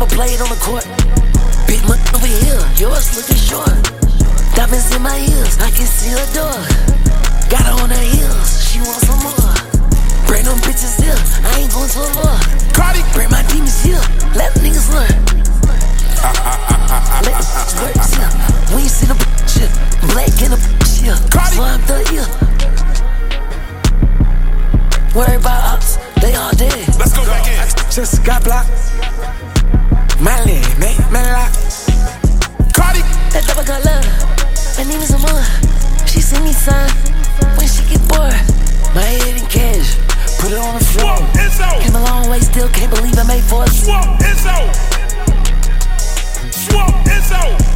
I'ma play it on the court. Big money over here, yours looking short. Diamonds in my ears, I can see her door. Got her on her heels, she wants some more. Bring them bitches here, I ain't going to a law. Cardi, bring my demons here, let niggas learn. Let the squirts here, we ain't seen a shit. Black in a shit, slime the ear. Worry about ops, they all dead. Let's go back in. Just got blocked. Mali, make me lock. Cardi, that double got love. My name is Amor. She send me sign when she get bored. My head in cash, put it on the floor. Came a long way, still can't believe I made 4. Swamp Izzo.